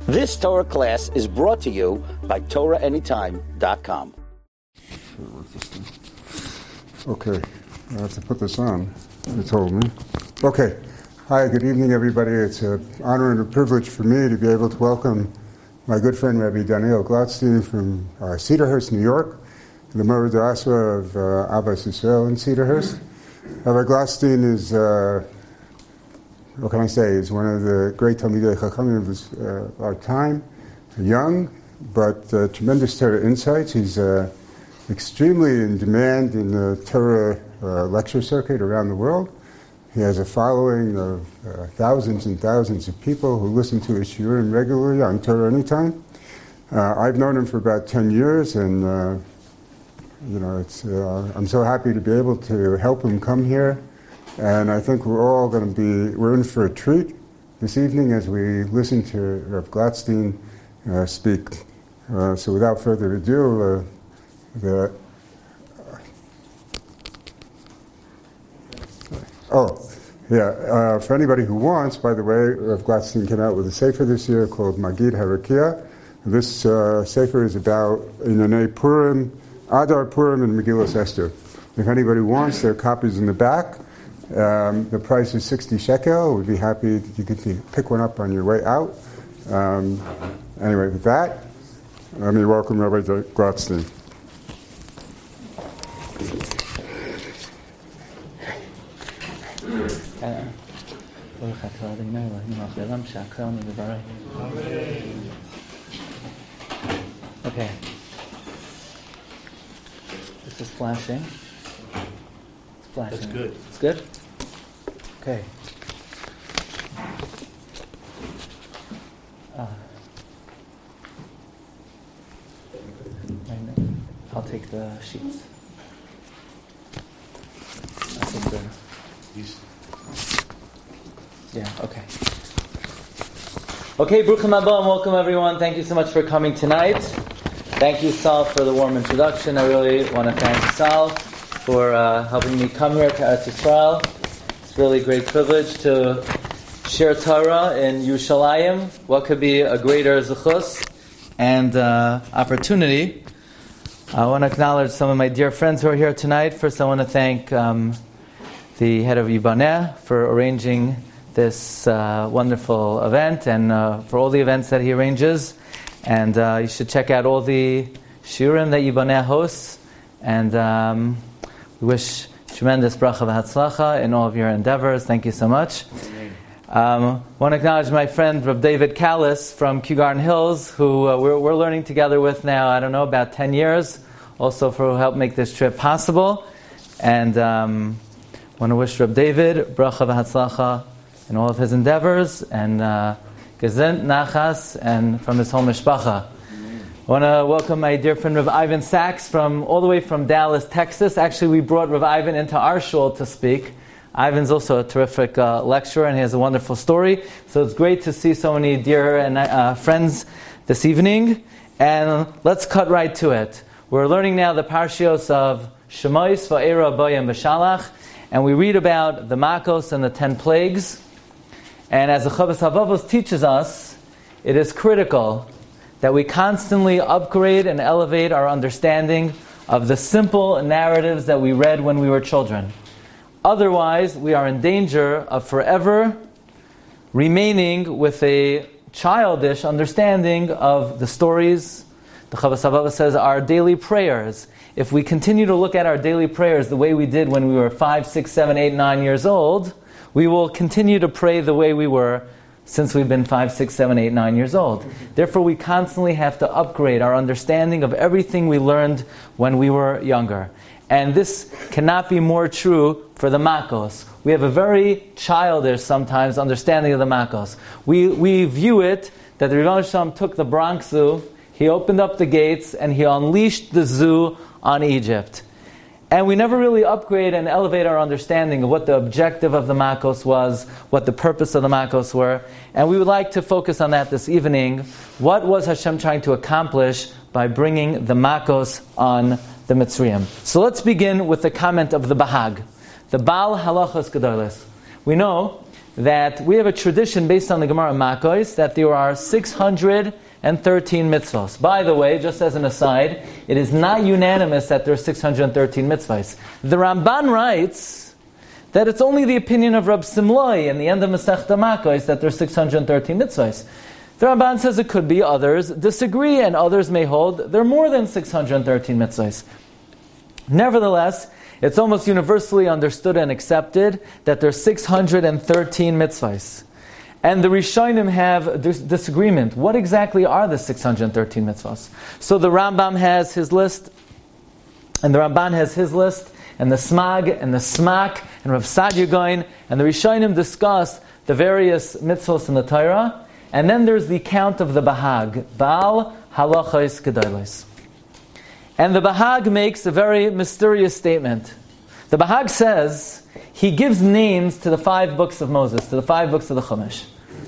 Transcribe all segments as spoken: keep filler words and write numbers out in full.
This Torah class is brought to you by Torah Anytime dot com. Okay, I have to put this on, you told me. Okay, hi, good evening everybody. It's an honor and a privilege for me to be able to welcome my good friend Rabbi Daniel Glatstein from uh, Cedarhurst, New York, the Morid Asra of uh, Abbas Yisrael in Cedarhurst. Rabbi Glatstein is, uh, what can I say, is one of the great Talmidei Chachamim of this, uh, our time, young, but uh, tremendous Torah insights. He's uh, extremely in demand in the Torah uh, lecture circuit around the world. He has a following of uh, thousands and thousands of people who listen to his shiurim regularly on Torah Anytime. Uh, I've known him for about ten years, and uh, you know, it's uh, I'm so happy to be able to help him come here. And I think we're all going to be, we're in for a treat this evening as we listen to Rav Glatstein uh, speak. Uh, so without further ado, uh, the, uh, oh, yeah, uh, for anybody who wants, by the way, Rav Glatstein came out with a sefer this year called Magid Harakia. This uh, sefer is about Inyanei Purim, Adar Purim, and Megillas Esther. If anybody wants, there are copies in the back. Um, the price is sixty shekel. We'd be happy you could pick one up on your way out. Um, anyway, with that, let me welcome Rabbi Glatstein. Okay. This is flashing. Flashing. That's good. It's good? Okay. Uh, I'll take the sheets. I think the... Yeah, okay. Okay, Bruchim Haba, and welcome everyone. Thank you so much for coming tonight. Thank you, Sal, for the warm introduction. I really want to thank Sal for uh, helping me come here to Eretz Yisrael. It's really a great privilege to share Torah in Yerushalayim. What could be a greater zechus and uh, opportunity? I want to acknowledge some of my dear friends who are here tonight. First, I want to thank um, the head of Yibaneh for arranging this uh, wonderful event and uh, for all the events that he arranges. And uh, you should check out all the shiurim that Yibaneh hosts. And um, we wish tremendous bracha v'hatzlacha in all of your endeavors. Thank you so much. Um, I want to acknowledge my friend Rav David Callis from Kew Garden Hills, who uh, we're, we're learning together with now, I don't know, about ten years, also for who helped make this trip possible. And um, I want to wish Rav David bracha v'hatzlacha in all of his endeavors, and uh, gesund nachas, and from his whole mishpacha. I want to welcome my dear friend Rav Ivan Sachs from all the way from Dallas, Texas. Actually, we brought Rav Ivan into our shul to speak. Ivan's also a terrific uh, lecturer, and he has a wonderful story. So it's great to see so many dear and uh, friends this evening. And let's cut right to it. We're learning now the parshios of Shemos, Va'era, Bo, and Beshalach, and we read about the Makos and the ten plagues. And as the Chavos Havavos teaches us, it is critical that we constantly upgrade and elevate our understanding of the simple narratives that we read when we were children. Otherwise, we are in danger of forever remaining with a childish understanding of the stories. The Chavos Havavos says our daily prayers. If we continue to look at our daily prayers the way we did when we were five, six, seven, eight, nine years old, we will continue to pray the way we were since we've been five, six, seven, eight, nine years old. Therefore, we constantly have to upgrade our understanding of everything we learned when we were younger. And this cannot be more true for the Makos. We have a very childish, sometimes, understanding of the Makos. We we view it that the Ribono Shel Olam took the Bronx Zoo, he opened up the gates, and he unleashed the zoo on Egypt. And we never really upgrade and elevate our understanding of what the objective of the Makos was, what the purpose of the Makos were. And we would like to focus on that this evening. What was Hashem trying to accomplish by bringing the Makos on the Mitzrayim? So let's begin with the comment of the Bahag, the Baal Halachos Gedolos. We know that we have a tradition based on the Gemara Makos that there are six hundred thirteen mitzvahs. By the way, just as an aside, it is not unanimous that there are six hundred thirteen mitzvahs. The Ramban writes that it's only the opinion of Rab Simlai in the end of Masechta Makos that there are six hundred thirteen mitzvahs. The Ramban says it could be, others disagree, and others may hold there are more than six hundred thirteen mitzvahs. Nevertheless, it's almost universally understood and accepted that there are six hundred thirteen mitzvahs. And the Rishonim have dis- disagreement. What exactly are the six hundred thirteen mitzvahs? So the Rambam has his list, and the Ramban has his list, and the Smag, and the Smak, and Rav Sadia Gaon, and the Rishonim discuss the various mitzvahs in the Torah, and then there's the count of the Bahag, Baal Halachos Gedolos. And the Bahag makes a very mysterious statement. The Bahag says he gives names to the five books of Moses, to the five books of the Chumash.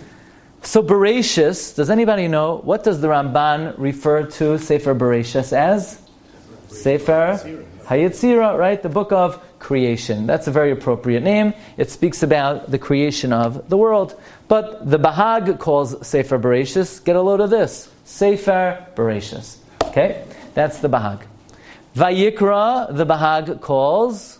So Bereshis, does anybody know, what does the Ramban refer to Sefer Bereshis as? Sefer Hayetzira, right? The book of creation. That's a very appropriate name. It speaks about the creation of the world. But the Bahag calls Sefer Bereshis, get a load of this, Sefer Bereshis. Okay? That's the Bahag. Vayikra, the Bahag calls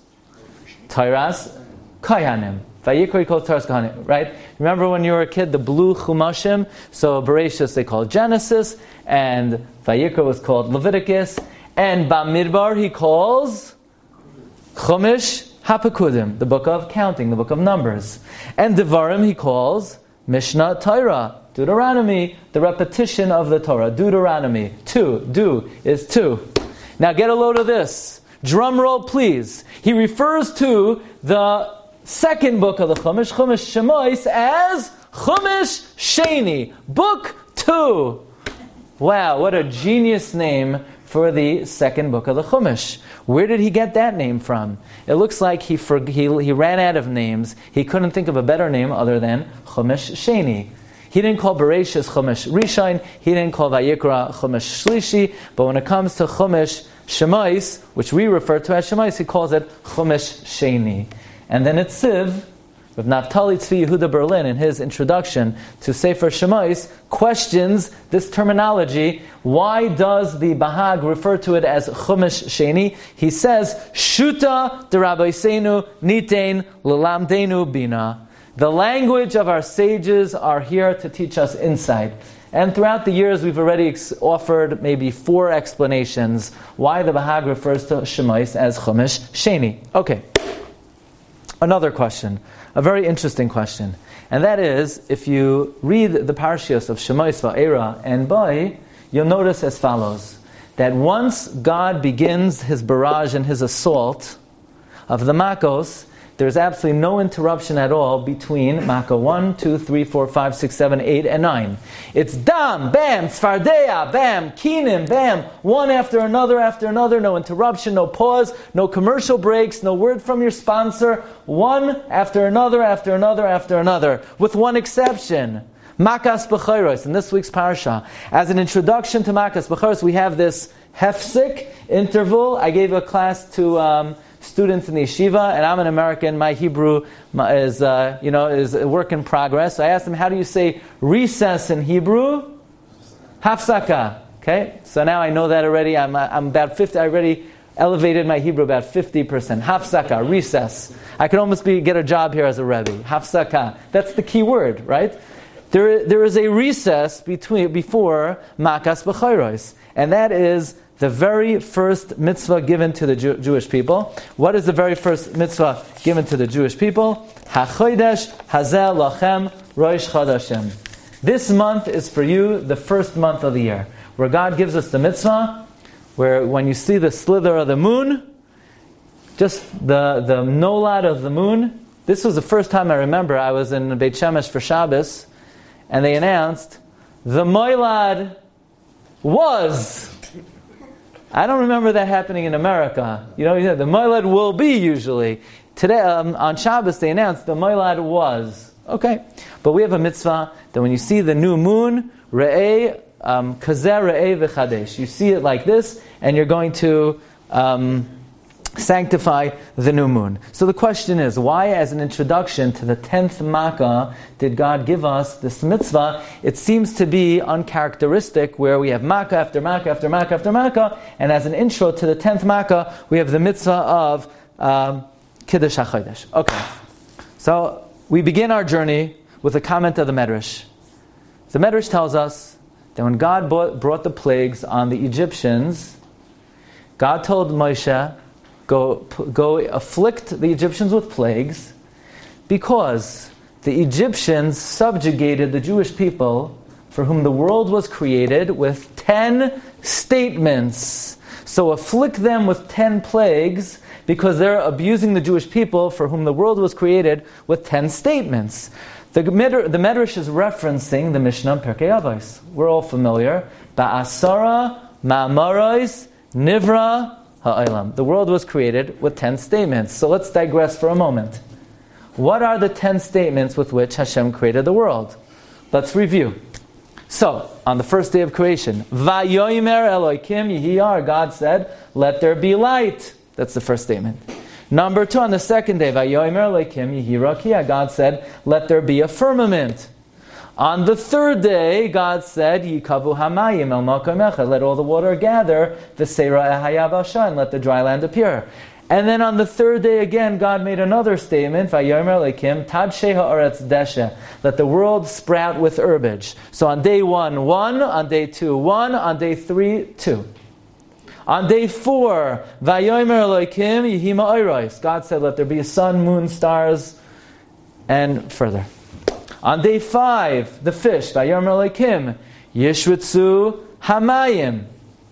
Tairas Kayanim. Vayikra he calls Tairas Kayanim, right? Remember when you were a kid, the blue Chumashim? So Bereshis they call Genesis, and Vayikra was called Leviticus, and Bamidbar he calls Chumash Hapakudim, the book of counting, the book of numbers. And Devarim he calls Mishnah Torah, Deuteronomy, the repetition of the Torah. Deuteronomy, two, do is two. Now get a load of this. Drum roll, please. He refers to the second book of the Chumash, Chumash Shemos, as Chumash Sheni, book two. Wow, what a genius name for the second book of the Chumash. Where did he get that name from? It looks like he, for, he, he ran out of names. He couldn't think of a better name other than Chumash Sheni. He didn't call Bereshis Chumash Rishon. He didn't call Vayikra Chumash Shlishi. But when it comes to Chumash Shemais, which we refer to as Shemais, he calls it Chumash Sheni. And then it's Siv, with Naftali Tzvi Yehuda Berlin, in his introduction to Sefer Shemais, questions this terminology. Why does the Bahag refer to it as Chumash Sheni? He says, Shuta de Rabbeinu Nitein L'lamdenu Bina. The language of our sages are here to teach us insight. And throughout the years, we've already ex- offered maybe four explanations why the Bahag refers to Shemais as Chumash Sheni. Okay. Another question. A very interesting question. And that is, if you read the Parshios of Shemais, Va'era, and Bai, you'll notice as follows. That once God begins his barrage and his assault of the Makos, there's absolutely no interruption at all between Maka one, two, three, four, five, six, seven, eight, and nine. It's Dam, Bam, Tzfardea, Bam, Keenan, Bam, one after another after another, no interruption, no pause, no commercial breaks, no word from your sponsor, one after another after another after another, with one exception. Makas B'chayros, in this week's parasha. As an introduction to Makas B'chayros, we have this hefsik interval. I gave a class to Um, students in the yeshiva, and I'm an American. My Hebrew is, uh, you know, is a work in progress. So I asked them, how do you say recess in Hebrew? Hafsaka. Okay, so now I know that already. I'm, I'm about fifty. I already elevated my Hebrew about fifty percent. Hafsaka, recess. I could almost be get a job here as a rebbe. Hafsaka. That's the key word, right? There, there is a recess between before Makas B'chayros, and that is the very first mitzvah given to the Jew- Jewish people. What is the very first mitzvah given to the Jewish people? HaChodesh Hazel Lachem Rosh Chodashim. This month is for you the first month of the year, where God gives us the mitzvah, where when you see the slither of the moon, just the, the nolad of the moon. This was the first time I remember I was in Beit Shemesh for Shabbos, and they announced, the moilad was... I don't remember that happening in America. You know, the moilad will be usually. Today, um, on Shabbos, they announced the moilad was. Okay. But we have a mitzvah that when you see the new moon, re'eh, um, kazeh re'eh v'chadesh. You see it like this, and you're going to um, sanctify the new moon. So the question is, why as an introduction to the tenth Makkah did God give us this mitzvah? It seems to be uncharacteristic where we have Makkah after Makkah after Makkah after Makkah, and as an intro to the tenth Makkah, we have the mitzvah of um, Kiddush HaChodesh. Okay, so we begin our journey with a comment of the Medrash. The Medrash tells us that when God brought the plagues on the Egyptians, God told Moshe, Go, go afflict the Egyptians with plagues, because the Egyptians subjugated the Jewish people for whom the world was created with ten statements. So afflict them with ten plagues because they're abusing the Jewish people for whom the world was created with ten statements. The, the Medrash is referencing the Mishnah in Pirkei Avos. We're all familiar. Ba'asara, ma'amaros, nivra, ha'olam. The world was created with ten statements. So let's digress for a moment. What are the ten statements with which Hashem created the world? Let's review. So, on the first day of creation, Vayomer Elokim Yihiyar, God said, let there be light. That's the first statement. Number two, on the second day, Vayomer Elokim Yihirakia, God said, let there be a firmament. On the third day, God said, Yikavu hamayim el makom echad, let all the water gather, v'seira ehayav asha, and let the dry land appear. And then on the third day again, God made another statement, Vayomer Elokim tadshe haaretz deshe, let the world sprout with herbage. So on day one, one, on day two, one, on day three, two. On day four, Vayomer Elokim yehi ma'oros, God said, let there be a sun, moon, stars, and further. On day five, the fish, Vayomer Elokim, Yishritzu Hamayim.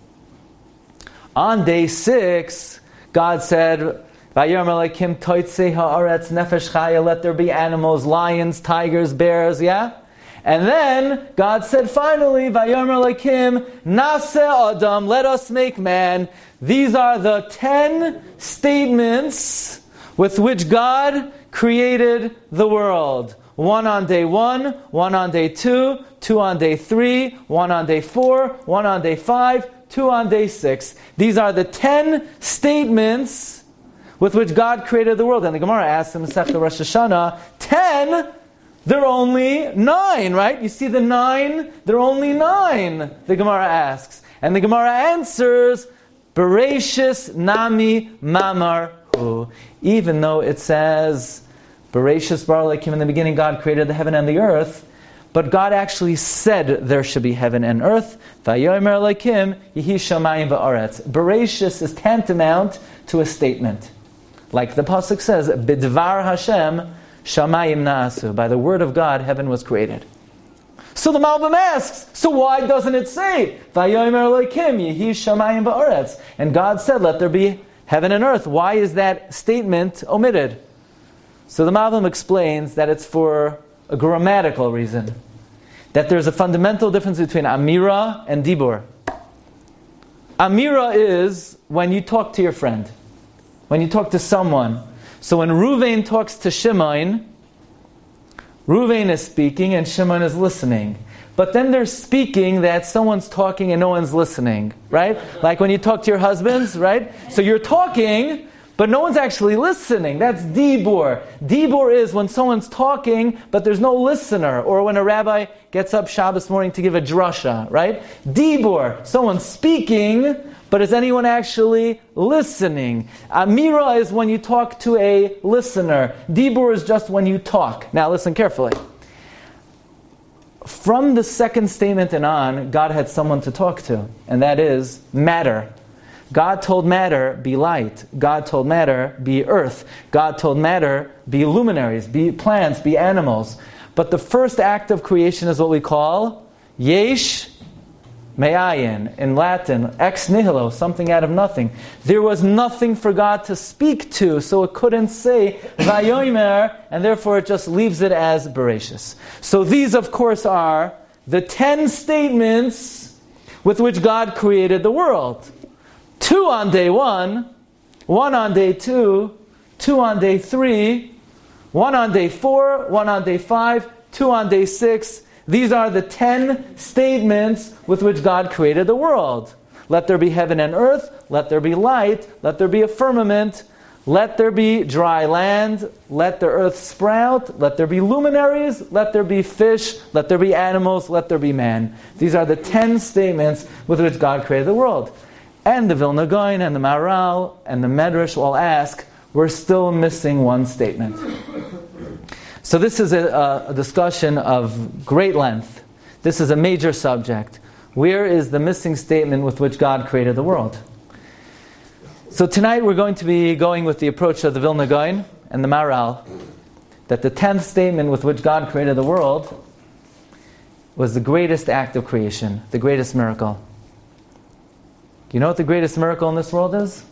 On day six, God said, Vayomer Elokim Toitze Haaretz Nefesh Chaya, let there be animals, lions, tigers, bears, yeah? And then, God said finally, Vayomer Elokim Naseh Adam, let us make man. These are the ten statements with which God created the world. One on day one, one on day two, two on day three, one on day four, one on day five, two on day six. These are the ten statements with which God created the world. And the Gemara asks in Masechta Rosh Hashanah, ten? They're only nine, right? You see the nine? They're only nine, the Gemara asks. And the Gemara answers, Bereshis Nami Mamar Hu. Even though it says, Bereshis bara Elokim, in the beginning God created the heaven and the earth, but God actually said there should be heaven and earth. Vayomer Elokim yehi shamayim va'aretz. Bereshis is tantamount to a statement. Like the pasuk says, Bidvar Hashem shamayim na'asu. By the word of God, heaven was created. So the Malbim asks, so why doesn't it say, Vayomer Elokim yehi shamayim va'aretz? And God said, let there be heaven and earth. Why is that statement omitted? So the Malbim explains that it's for a grammatical reason. That there's a fundamental difference between Amira and Dibur. Amira is when you talk to your friend. When you talk to someone. So when Ruvain talks to Shimon, Ruvain is speaking and Shimon is listening. But then there's speaking that someone's talking and no one's listening. Right? Like when you talk to your husbands, right? So you're talking, but no one's actually listening. That's Dibur. Dibur is when someone's talking, but there's no listener. Or when a rabbi gets up Shabbos morning to give a drasha, right? Dibur, someone's speaking, but is anyone actually listening? Amira is when you talk to a listener. Dibur is just when you talk. Now listen carefully. From the second statement and on, God had someone to talk to, and that is matter. God told matter, be light. God told matter, be earth. God told matter, be luminaries, be plants, be animals. But the first act of creation is what we call yesh me'ayin. In Latin, ex nihilo, something out of nothing. There was nothing for God to speak to, so it couldn't say vayomer, and therefore it just leaves it as bereshis. So these, of course, are the ten statements with which God created the world. Two on day one, one on day two, two on day three, one on day four, one on day five, two on day six. These are the ten statements with which God created the world. let there be heaven and earth, let there be light, let there be a firmament, let there be dry land, let the earth sprout, let there be luminaries, let there be fish, let there be animals, let there be man. These are the ten statements with which God created the world. And the Vilna Gaon and the Maharal and the Medrash all ask, we're still missing one statement. So this is a, a discussion of great length. This is a major subject. Where is the missing statement with which God created the world? So tonight we're going to be going with the approach of the Vilna Gaon and the Maharal, that the tenth statement with which God created the world was the greatest act of creation, the greatest miracle. You know what the greatest miracle in this world is?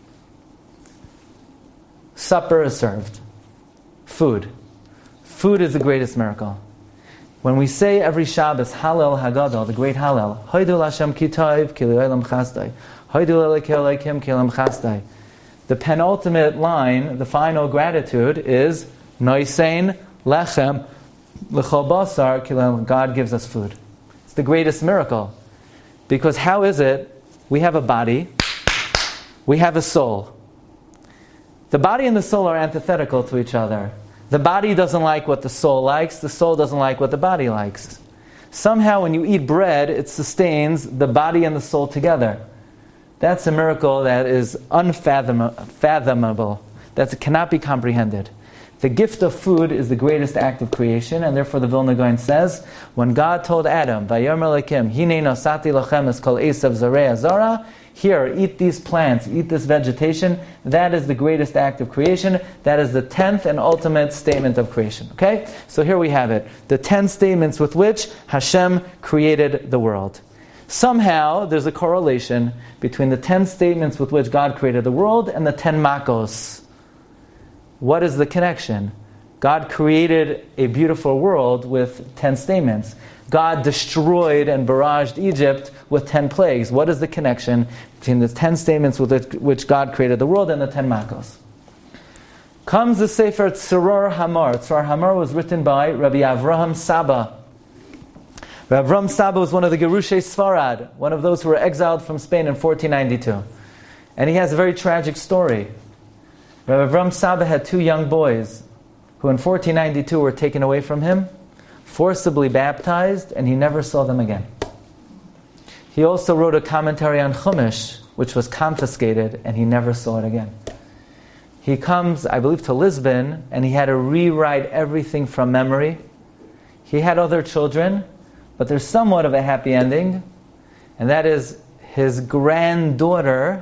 Supper is served. Food. Food is the greatest miracle. When we say every Shabbos, Hallel Hagadol, the great Hallel, Hoidul Hashem Kitayv Ki L'Olam Chasdai, Hoidul Elokei Elokim Ki L'Olam Chasdai, the penultimate line, the final gratitude is Noisein Lechem L'Chol Basar Ki L'Olam. God gives us food. It's the greatest miracle. Because how is it? We have a body, we have a soul. The body and the soul are antithetical to each other. The body doesn't like what the soul likes, the soul doesn't like what the body likes. Somehow when you eat bread, it sustains the body and the soul together. That's a miracle that is unfathomable, that cannot be comprehended. The gift of food is the greatest act of creation, and therefore the Vilna Gaon says, when God told Adam, Vayomer Elokim, Hinei nosati lachem es kol esav zarei zara, here, eat these plants, eat this vegetation, that is the greatest act of creation. That is the tenth and ultimate statement of creation. Okay? So here we have it. The ten statements with which Hashem created the world. Somehow, there's a correlation between the ten statements with which God created the world and the ten makos. What is the connection? God created a beautiful world with ten statements. God destroyed and barraged Egypt with ten plagues. What is the connection between the ten statements with which God created the world and the ten makos? Comes the Sefer Tzoror Hamar. Tzoror Hamar was written by Rabbi Avraham Saba. Rabbi Avraham Saba was one of the Gerushei Sfarad, one of those who were exiled from Spain in fourteen ninety-two. And he has a very tragic story. Rabbi Avraham Saba had two young boys who in fourteen ninety-two were taken away from him, forcibly baptized, and he never saw them again. He also wrote a commentary on Chumash, which was confiscated, and he never saw it again. He comes, I believe, to Lisbon, and he had to rewrite everything from memory. He had other children, but there's somewhat of a happy ending, and that is his granddaughter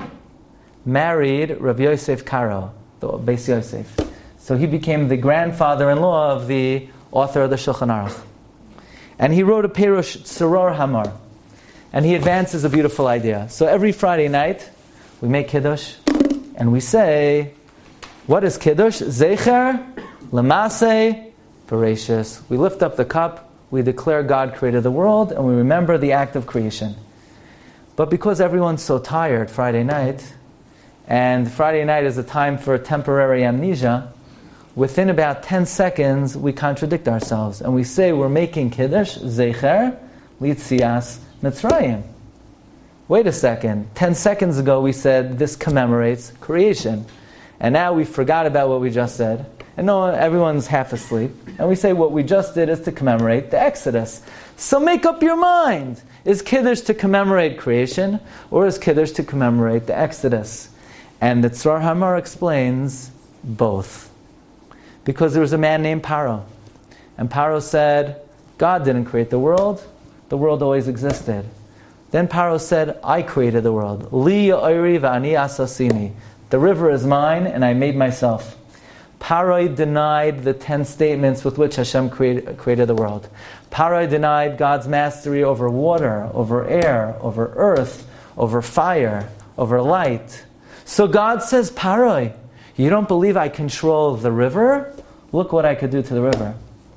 married Rav Yosef Karo, the Beis Yosef. So he became the grandfather-in-law of the author of the Shulchan Aruch. And he wrote a Perush Tzoror Hamar. And he advances a beautiful idea. So every Friday night, we make Kiddush, and we say, what is Kiddush? Zecher, Lamase, Bereshis. We lift up the cup, we declare God created the world, and we remember the act of creation. But because everyone's so tired Friday night, and Friday night is a time for temporary amnesia, within about ten seconds, we contradict ourselves. And we say we're making Kiddush, Zecher, Litzias, Mitzrayim. Wait a second. Ten seconds ago we said this commemorates creation. And now we forgot about what we just said. And no, everyone's half asleep. And we say what we just did is to commemorate the Exodus. So make up your mind. Is Kiddush to commemorate creation, or is Kiddush to commemorate the Exodus? And the Tzoror Hamar explains both. Because there was a man named Paro. And Paro said, God didn't create the world. The world always existed. Then Paro said, I created the world. Li ya'ori v'ani asasini. The river is mine, and I made myself. Paro denied the ten statements with which Hashem created, created the world. Paro denied God's mastery over water, over air, over earth, over fire, over light. So God says, Paro, you don't believe I control the river? Look what I could do to the river.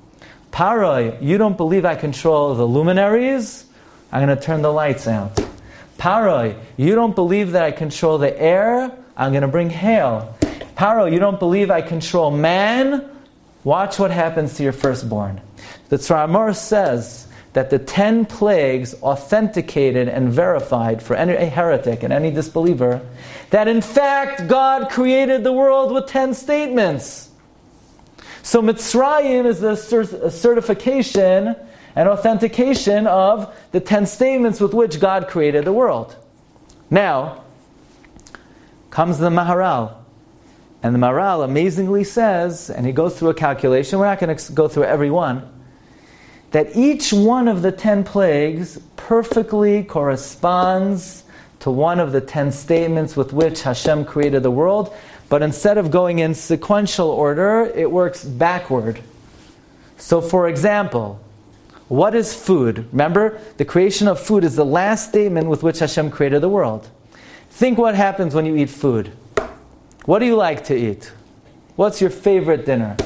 Paro, you don't believe I control the luminaries? I'm going to turn the lights out. Paro, you don't believe that I control the air? I'm going to bring hail. Paro, you don't believe I control man? Watch what happens to your firstborn. The Tzoror Hamar says that the ten plagues authenticated and verified for any heretic and any disbeliever that in fact God created the world with ten statements. So Mitzrayim is the certification and authentication of the ten statements with which God created the world. Now, comes the Maharal. And the Maharal amazingly says, and he goes through a calculation, we're not going to go through every one, that each one of the ten plagues perfectly corresponds to one of the ten statements with which Hashem created the world, but instead of going in sequential order, it works backward. So for example, what is food? Remember, the creation of food is the last statement with which Hashem created the world. Think what happens when you eat food. What do you like to eat? What's your favorite dinner?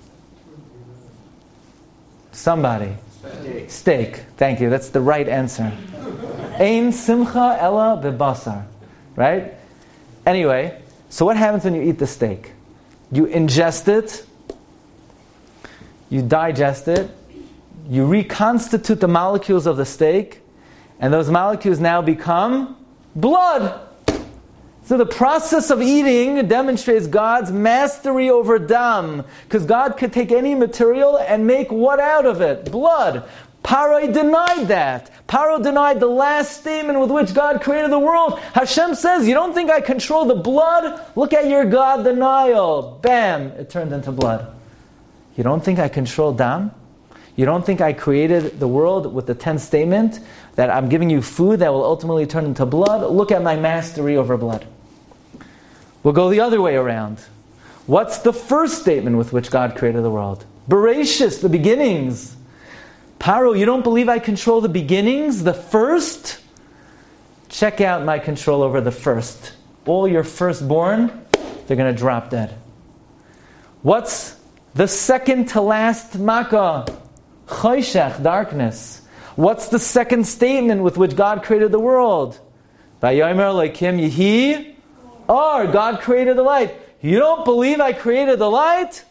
Somebody. Steak. Steak. Thank you. That's the right answer. Ein simcha ella bebasar. Right? Anyway, so what happens when you eat the steak? You ingest it, you digest it, you reconstitute the molecules of the steak, and those molecules now become blood. So the process of eating demonstrates God's mastery over dam, because God could take any material and make what out of it? Blood. Paro denied that. Paro denied the last statement with which God created the world. Hashem says, you don't think I control the blood? Look at your God, the Nile. Bam, it turned into blood. You don't think I control dam? You don't think I created the world with the tenth statement that I'm giving you food that will ultimately turn into blood? Look at my mastery over blood. We'll go the other way around. What's the first statement with which God created the world? Bereshis, the beginnings. Paro, you don't believe I control the beginnings, the first? Check out my control over the first. All your firstborn, they're going to drop dead. What's the second to last makkah? Choshech, darkness. What's the second statement with which God created the world? Vayomer Elokim Yehi Or, God created the light. You don't believe I created the light?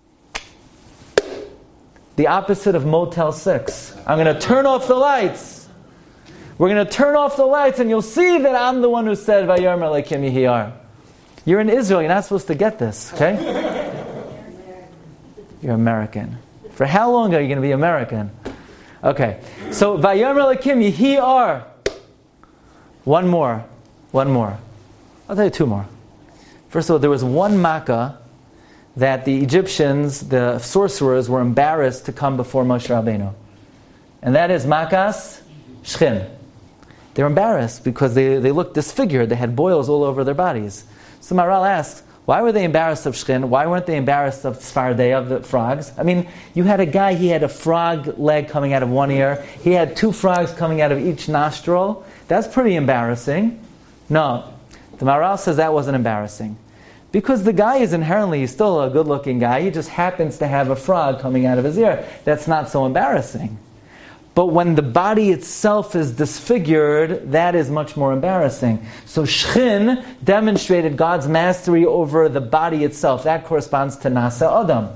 The opposite of Motel six. I'm going to turn off the lights. We're going to turn off the lights and you'll see that I'm the one who said, Vayomer Elokim Yehi Or. You're in Israel, you're not supposed to get this, okay? You're American. For how long are you going to be American? Okay, so Vayomer Elokim Yehi Or. One more. One more. I'll tell you two more. First of all, there was one makkah that the Egyptians, the sorcerers, were embarrassed to come before Moshe Rabbeinu. And that is makas shchin. They were embarrassed because they, they looked disfigured. They had boils all over their bodies. So Maharal asks, why were they embarrassed of shchin? Why weren't they embarrassed of tzfardei, of the frogs? I mean, you had a guy, he had a frog leg coming out of one ear. He had two frogs coming out of each nostril. That's pretty embarrassing. No. The Maharal says that wasn't embarrassing. Because the guy is inherently, he's still a good-looking guy, he just happens to have a frog coming out of his ear. That's not so embarrassing. But when the body itself is disfigured, that is much more embarrassing. So Shchin demonstrated God's mastery over the body itself. That corresponds to Nasa Adam.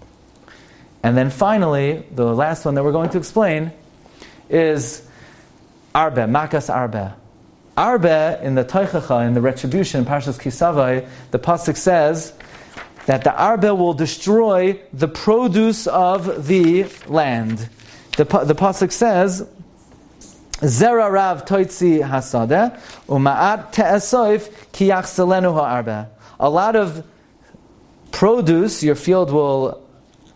And then finally, the last one that we're going to explain is Arbe, Makas Arbe. Arbe, in the Teichacha, in the retribution, in Parshas Kisavai, the pasuk says that the Arbe will destroy the produce of the land. The, the pasuk says, Zera rav toitzi hasadeh, uma'at te'esoif ki yachselenu ha'arbe. A lot of produce your field will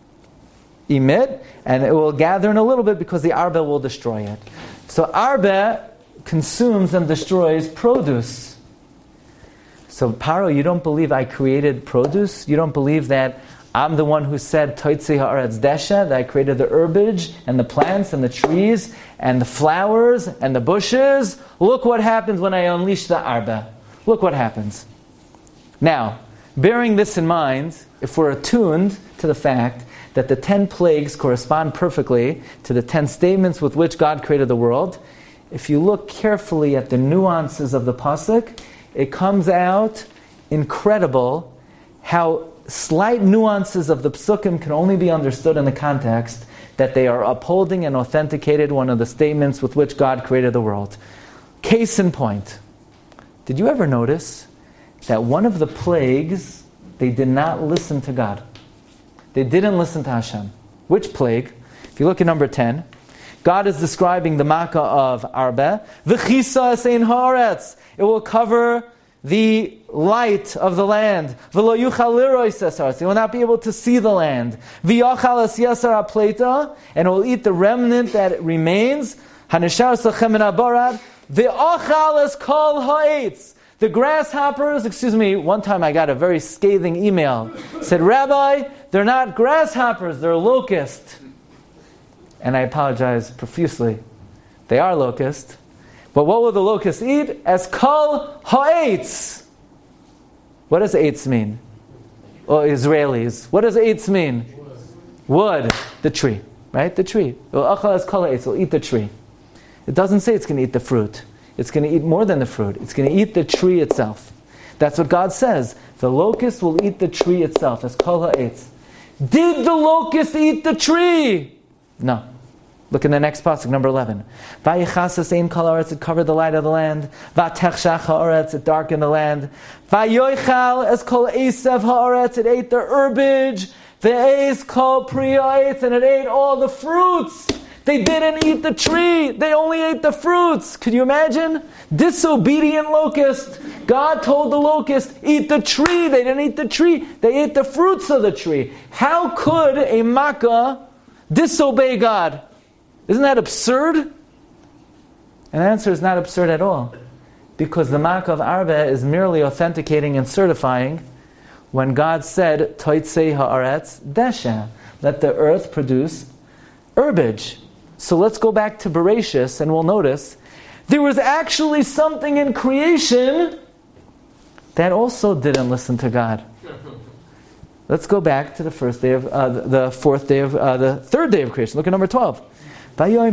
emit, and it will gather in a little bit because the Arbe will destroy it. So Arbe consumes and destroys produce. So Paro, you don't believe I created produce? You don't believe that I'm the one who said Toitzi ha'aretz desha, that I created the herbage and the plants and the trees and the flowers and the bushes? Look what happens when I unleash the Arbe. Look what happens. Now, bearing this in mind, if we're attuned to the fact that the ten plagues correspond perfectly to the ten statements with which God created the world, if you look carefully at the nuances of the pasuk, it comes out incredible how slight nuances of the psukim can only be understood in the context that they are upholding and authenticated one of the statements with which God created the world. Case in point, did you ever notice that one of the plagues, they did not listen to God? They didn't listen to Hashem. Which plague? If you look at number ten, God is describing the Makkah of Arba. V'chisa esein haaretz. It will cover the light of the land. V'lo yuchal liroi sesar. It will not be able to see the land. V'yachal es yasar ha'pleita. And it will eat the remnant that remains. Hanishar sachem min habarad. V'achal es kol ha'etz. The grasshoppers, excuse me, one time I got a very scathing email. It said, Rabbi, they're not grasshoppers, they're locusts. And I apologize profusely. They are locusts. But what will the locusts eat? As kol ha'etz. What does eitz mean? Oh, Israelis. What does eitz mean? Wood. The tree. Right? The tree. As kol ha'etz. It'll eat the tree. It doesn't say it's going to eat the fruit. It's going to eat more than the fruit. It's going to eat the tree itself. That's what God says. The locust will eat the tree itself. As kol ha'etz. Did the locust eat the tree? No. Look in the next pasuk, number eleven. Vayichasas ein kol haaretz, it covered the light of the land. Vatechshach haaretz, it darkened the land. Vayoichal es kol esav haaretz, it ate the herbage. Ve'ez kol pri ha'etz, and it ate all the fruits. They didn't eat the tree. They only ate the fruits. Could you imagine? Disobedient locust. God told the locust, eat the tree. They didn't eat the tree. They ate the fruits of the tree. How could a makkah disobey God? Isn't that absurd? And the answer is not absurd at all. Because the makkah of Arba is merely authenticating and certifying when God said, Toitzei haaretz desha, let the earth produce herbage. So let's go back to Bereshis and we'll notice there was actually something in creation that also didn't listen to God. Let's go back to the first day of uh, the fourth day of uh, the third day of creation. Look at number twelve. And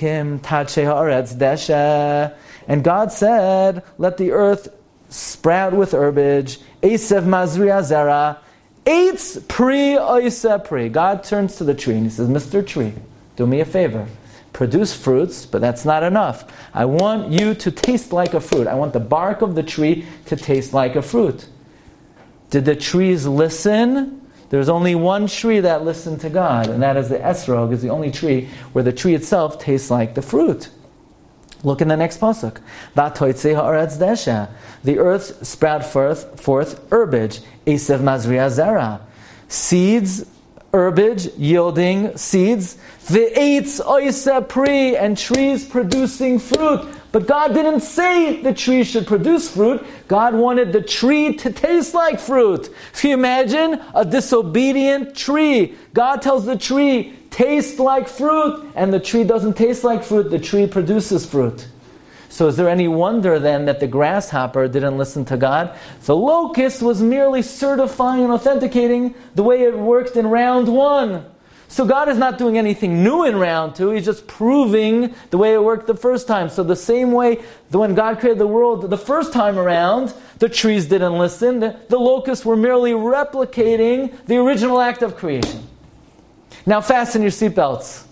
God said, let the earth sprout with herbage. Esev mazria zera. Eitz pri oisa pri. God turns to the tree and he says, Mister Tree, do me a favor. Produce fruits, but that's not enough. I want you to taste like a fruit. I want the bark of the tree to taste like a fruit. Did the trees listen? There's only one tree that listened to God, and that is the esrog, is the only tree where the tree itself tastes like the fruit. Look in the next pasuk. Vatoitzei haaretz desha. The earth sprout forth, forth herbage. Esev mazria zera. Seeds, herbage, yielding seeds. Ve'etz oisa pri, and trees producing fruit. But God didn't say the tree should produce fruit. God wanted the tree to taste like fruit. Can you imagine a disobedient tree? God tells the tree, taste like fruit, and the tree doesn't taste like fruit. The tree produces fruit. So is there any wonder then that the grasshopper didn't listen to God? The locust was merely certifying and authenticating the way it worked in round one. So God is not doing anything new in round two. He's just proving the way it worked the first time. So the same way that when God created the world the first time around, the trees didn't listen. The, the locusts were merely replicating the original act of creation. Now fasten your seatbelts.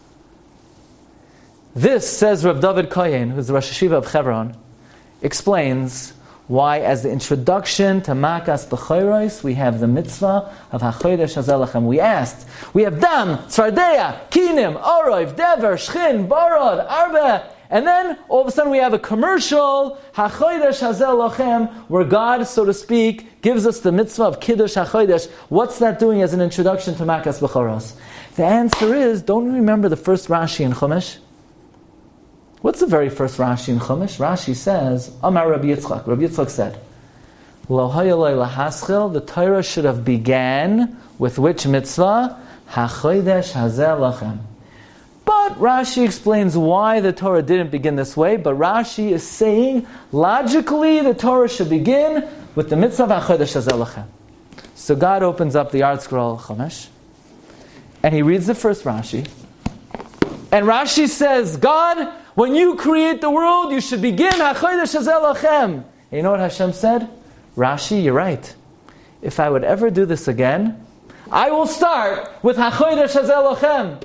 This, says Rav David Koyen, who's the Rosh Hashiva of Hebron, explains why, as the introduction to Makas B'chayros, we have the mitzvah of HaChodesh Hazeh Lachem. We asked, we have Dam, Tzvardeya, Kinim, Oroiv, Dever, Shchin, Barod, Arba, and then all of a sudden we have a commercial, HaChodesh Hazeh Lachem, where God, so to speak, gives us the mitzvah of Kiddush HaChodesh. What's that doing as an introduction to Makas B'chayros? The answer is, don't you remember the first Rashi in Chumash? What's the very first Rashi in Chumash? Rashi says, Amar Rabbi Yitzchak. Rabbi Yitzchak said, Lo hayalei lahaschil, the Torah should have began with which mitzvah? HaChodesh Hazeh Lachem. But Rashi explains why the Torah didn't begin this way, but Rashi is saying, logically, the Torah should begin with the mitzvah of HaChodesh Hazeh Lachem. So God opens up the Art Scroll Chumash, and he reads the first Rashi, and Rashi says, God, when you create the world, you should begin HaChodesh Hazeh Lachem. And you know what Hashem said? Rashi, you're right. If I would ever do this again, I will start with HaChodesh Hazeh Lachem.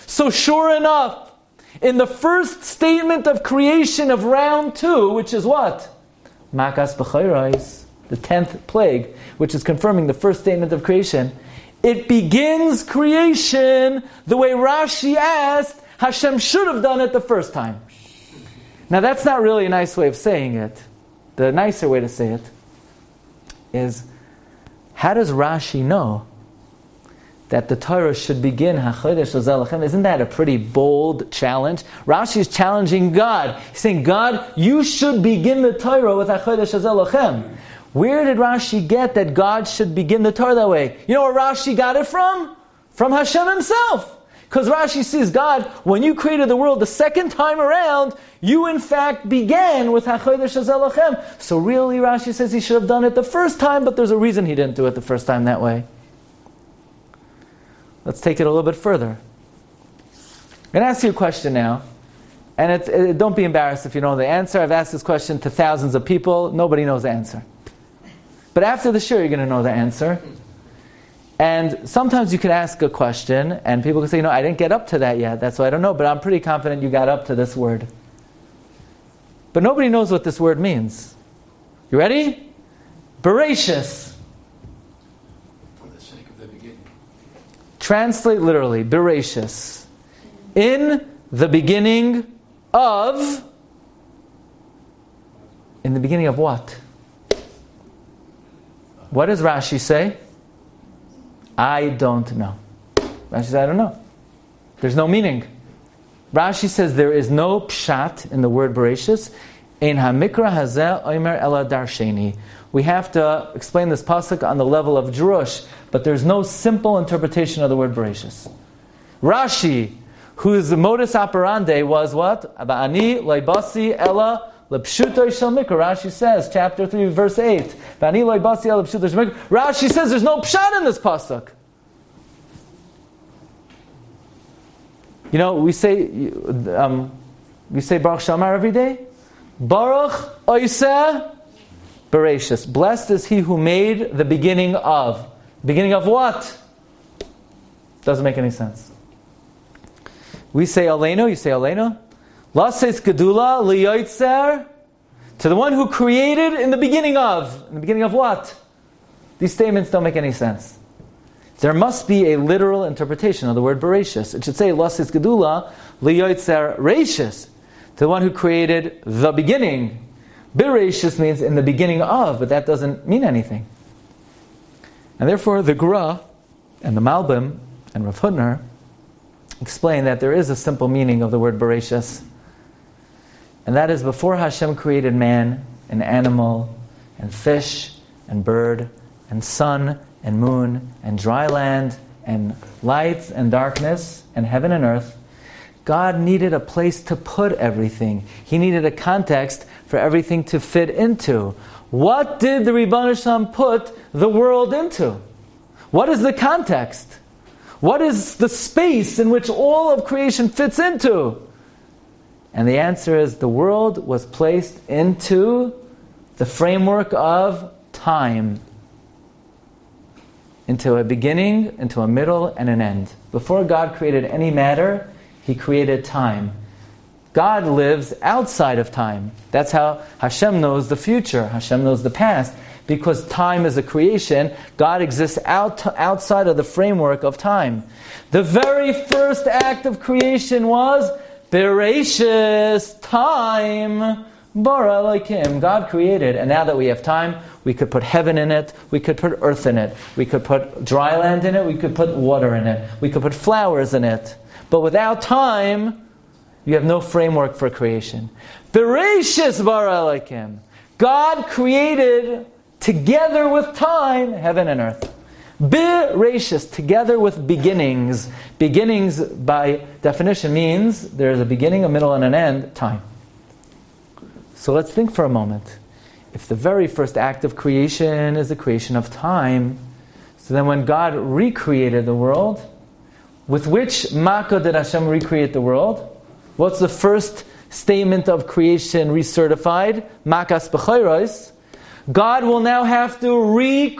So sure enough, in the first statement of creation of round two, which is what? Makas b'chayrais, the tenth plague, which is confirming the first statement of creation. It begins creation the way Rashi asked Hashem should have done it the first time. Now that's not really a nice way of saying it. The nicer way to say it is, how does Rashi know that the Torah should begin HaChodesh Hazeh? Isn't that a pretty bold challenge? Rashi is challenging God. He's saying, God, you should begin the Torah with HaChodesh Hazeh. Where did Rashi get that God should begin the Torah that way? You know where Rashi got it from? From Hashem himself. Because Rashi sees, God, when you created the world the second time around, you in fact began with HaChodesh Hazeh. So really Rashi says he should have done it the first time, but there's a reason he didn't do it the first time that way. Let's take it a little bit further. I'm going to ask you a question now. And it's, it, don't be embarrassed if you know the answer. I've asked this question to thousands of people. Nobody knows the answer. But after the show, you're going to know the answer. And sometimes you can ask a question, and people can say, you know, I didn't get up to that yet. That's why I don't know. But I'm pretty confident you got up to this word. But nobody knows what this word means. You ready? Bereshis. Translate literally, Bereshis. In the beginning of... In the beginning of what? What does Rashi say? I don't know. Rashi says, I don't know. There's no meaning. Rashi says there is no pshat in the word Bereshis. Ein hamikra hazeh omer ela darsheni. We have to explain this pasuk on the level of drush, but there's no simple interpretation of the word Bereshis. Rashi, whose modus operandi was what? Ba'ani loibasi ela lepshuto shel mikra. Rashi says, chapter three, verse eight. Ba'ani loibasi ela lepshuto shel mikra. Rashi says there's no pshat in this pasuk. You know, we say um, we say Baruch Shamar every day. Baruch Oiseh Bereshis. Blessed is he who made the beginning of. Beginning of what? Doesn't make any sense. We say Aleinu, you say Aleinu. Lases Gedula Liyoitzer. To the one who created in the beginning of. In the beginning of what? These statements don't make any sense. There must be a literal interpretation of the word Bereshis. It should say Lases Gedula Liyoitzer Reishis. To the one who created the beginning. Bereshis means in the beginning of, but that doesn't mean anything. And therefore the Gra and the Malbim and Rav Hutner explain that there is a simple meaning of the word Bereshis. And that is, before Hashem created man and animal and fish and bird and sun and moon and dry land and light and darkness and heaven and earth, God needed a place to put everything. He needed a context for everything to fit into. What did the Ribono Shel Olam put the world into? What is the context? What is the space in which all of creation fits into? And the answer is, the world was placed into the framework of time. Into a beginning, into a middle, and an end. Before God created any matter, He created time. God lives outside of time. That's how Hashem knows the future. Hashem knows the past. Because time is a creation, God exists out, outside of the framework of time. The very first act of creation was Bereshis, time, bara Elokim. God created, and now that we have time, we could put heaven in it, we could put earth in it, we could put dry land in it, we could put water in it, we could put flowers in it. But without time, you have no framework for creation. Bereshis bara Elokim. God created, together with time, heaven and earth. Bereshis, together with beginnings. Beginnings, by definition, means there is a beginning, a middle, and an end, time. So let's think for a moment. If the very first act of creation is the creation of time, so then when God recreated the world, with which Maka did Hashem recreate the world? What's the first statement of creation recertified? Makas b'chayros. God will now have to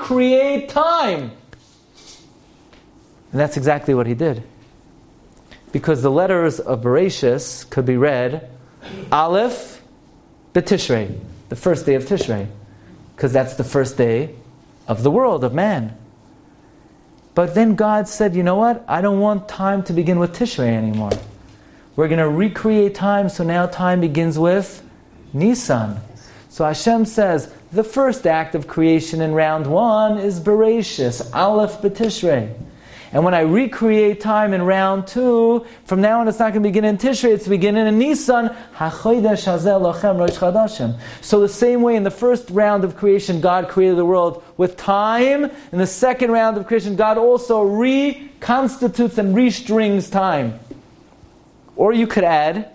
recreate time. And that's exactly what He did. because the letters of Bereshis could be read Aleph B'Tishrei, the first day of Tishrei, because that's the first day of the world, of man. But then God said, you know what? I don't want time to begin with Tishrei anymore. We're going to recreate time, so now time begins with Nisan. So Hashem says, the first act of creation in round one is Bereshis, Aleph B'Tishrei. And when I recreate time in round two, from now on it's not going to begin in Tishrei, it's beginning in Nisan. So the same way in the first round of creation, God created the world with time. In the second round of creation, God also reconstitutes and restrings time. Or you could add,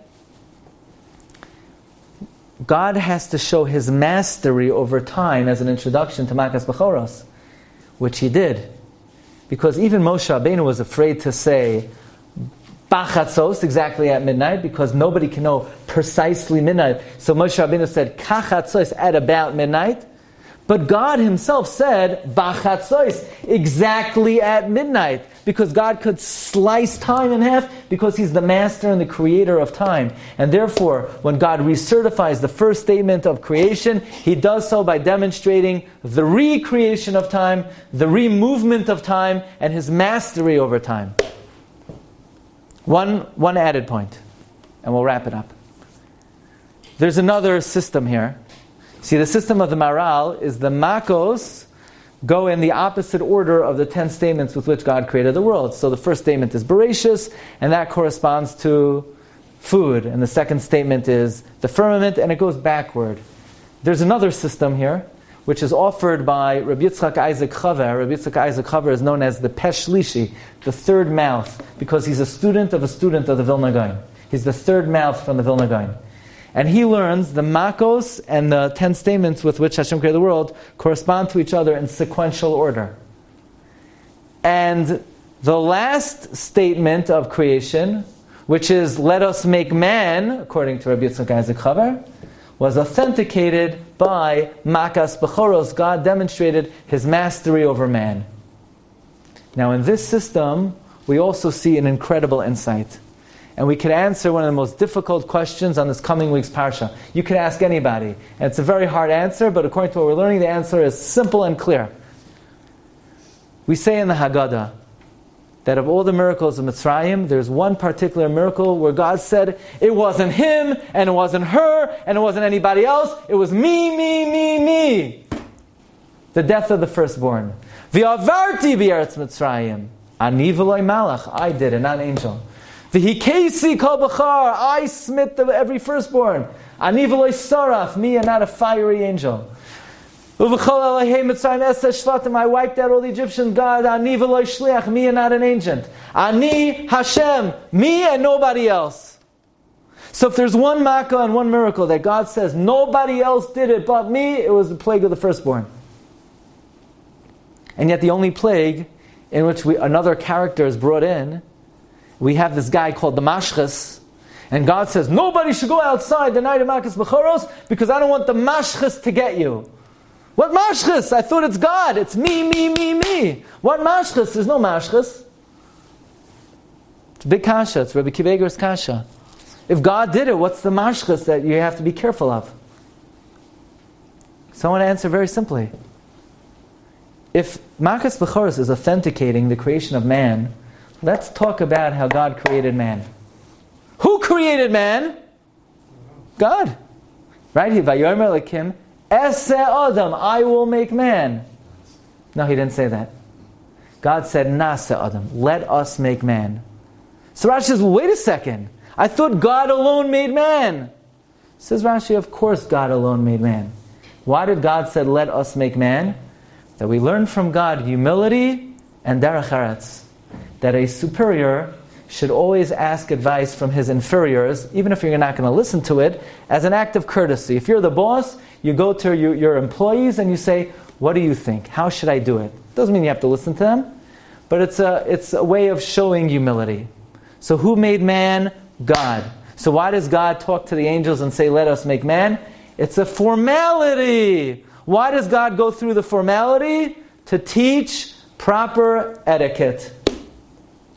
God has to show His mastery over time as an introduction to Makas Bechoros, which He did. Because even Moshe Rabbeinu was afraid to say Bachatzos, exactly at midnight, because nobody can know precisely midnight. So Moshe Rabbeinu said Kachatzos, at about midnight. But God Himself said Bachatzos, exactly at midnight, because God could slice time in half, because He's the master and the creator of time. And therefore, when God recertifies the first statement of creation, He does so by demonstrating the recreation of time, the removement of time, and His mastery over time. One, one added point, and we'll wrap it up. There's another system here. See, the system of the Maral is the Makos go in the opposite order of the ten statements with which God created the world. So the first statement is Bereshis, and that corresponds to food. And the second statement is the firmament, and it goes backward. There's another system here, which is offered by Rabbi Yitzchak Isaac Chaver. Rabbi Yitzchak Isaac Chaver is known as the Peshlishi, the third mouth, because he's a student of a student of the Vilna Gaon. He's the third mouth from the Vilna Gaon. And he learns the Makos and the ten statements with which Hashem created the world correspond to each other in sequential order. And the last statement of creation, which is let us make man, according to Rabbi Yitzchak Isaac Chaver, was authenticated by Makas Bechoros. God demonstrated His mastery over man. Now in this system, we also see an incredible insight. And we could answer one of the most difficult questions on this coming week's Parsha. You could ask anybody. And it's a very hard answer, but according to what we're learning, the answer is simple and clear. We say in the Haggadah that of all the miracles of Mitzrayim, there's one particular miracle where God said, it wasn't him, and it wasn't her, and it wasn't anybody else. It was me, me, me, me. The death of the firstborn. V'avarti b'eretz Mitzrayim. Ani v'loi malach. I did it, not an angel. V'hikesi kol b'char, I smit the, every firstborn. Ani v'loi saraf, me and not a fiery angel. Uv'chol Elohei Mitzrayim eses shvatim, I wiped out all the Egyptians. God, ani v'loi shliach, me and not an agent. Ani Hashem, me and nobody else. So if there's one makkah and one miracle that God says nobody else did it but me, it was the plague of the firstborn. And yet the only plague in which we, another character is brought in, we have this guy called the Mashchas, and God says, nobody should go outside the night of Makas Bechoros because I don't want the Mashchas to get you. What Mashchas? I thought it's God. It's me, me, me, me. What Mashchas? There's no Mashchas. It's a big kasha. It's Rabbi Akiva Eiger's kasha. If God did it, what's the Mashchas that you have to be careful of? So I want to answer very simply. If Makas Bechoros is authenticating the creation of man, let's talk about how God created man. Who created man? God. Right? He vayomer lekim eseh adam, I will make man. No, he didn't say that. God said nase adam, let us make man. So Rashi says, well, wait a second. I thought God alone made man. Says Rashi, of course God alone made man. Why did God say, let us make man? That we learn from God humility and derech eretz. That a superior should always ask advice from his inferiors, even if you're not going to listen to it, as an act of courtesy. If you're the boss, you go to your, your employees and you say, what do you think? How should I do it? Doesn't mean you have to listen to them, but it's a, it's a way of showing humility. So who made man? God. So why does God talk to the angels and say, let us make man? It's a formality. Why does God go through the formality? To teach proper etiquette.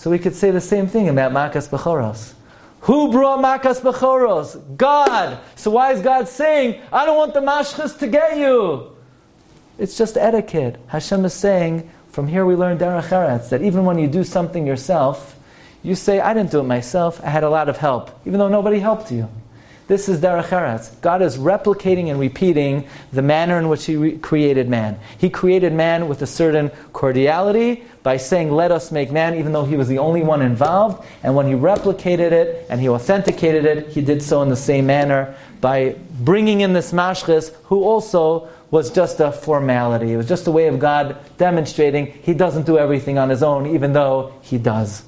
So we could say the same thing about Makas Bechoros. Who brought Makas Bechoros? God. So why is God saying, I don't want the Mashchas to get you? It's just etiquette. Hashem is saying, from here we learn Derech Eretz, that even when you do something yourself, you say, I didn't do it myself, I had a lot of help, even though nobody helped you. This is Derech Eretz. God is replicating and repeating the manner in which He re- created man. He created man with a certain cordiality by saying, let us make man, even though He was the only one involved. And when He replicated it and He authenticated it, He did so in the same manner by bringing in this Mashchis, who also was just a formality. It was just a way of God demonstrating He doesn't do everything on His own, even though He does.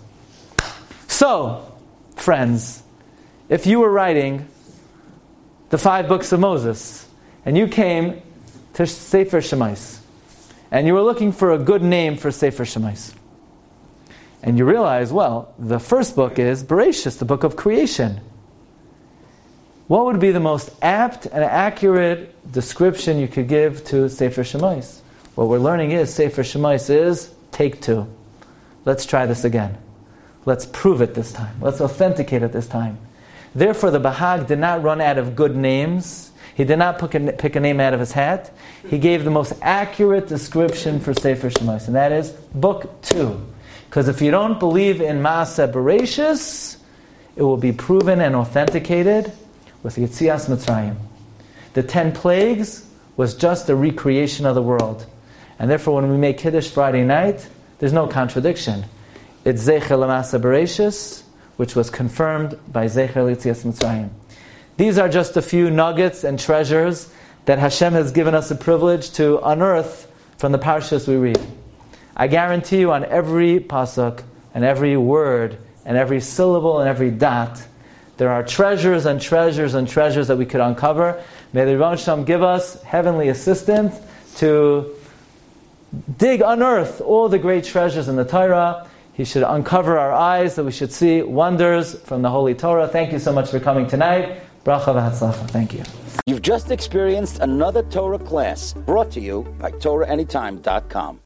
So, friends, if you were writing the five books of Moses, and you came to Sefer Shemais, and you were looking for a good name for Sefer Shemais, and you realize, well, the first book is Bereshis, the book of creation. What would be the most apt and accurate description you could give to Sefer Shemais? What we're learning is Sefer Shemais is take two. Let's try this again. Let's prove it this time. Let's authenticate it this time. Therefore, the Bahag did not run out of good names. He did not pick a, pick a name out of his hat. He gave the most accurate description for Sefer Shemais, and that is Book two. Because if you don't believe in Maaseh Bereshis, it will be proven and authenticated with Yetzias Mitzrayim. The ten plagues was just a recreation of the world. And therefore, when we make Kiddush Friday night, there's no contradiction. It's Zecher L'Maaseh Bereshis, which was confirmed by Zecher L'Yetzias Mitzrayim. These are just a few nuggets and treasures that Hashem has given us a privilege to unearth from the parashas we read. I guarantee you on every pasuk and every word and every syllable and every dot, there are treasures and treasures and treasures that we could uncover. May the Rebbeinu Shalom give us heavenly assistance to dig, unearth all the great treasures in the Torah. He should uncover our eyes that we should see wonders from the Holy Torah. Thank you so much for coming tonight. Bracha v'hatzlacha. Thank you. You've just experienced another Torah class brought to you by Torah Anytime dot com.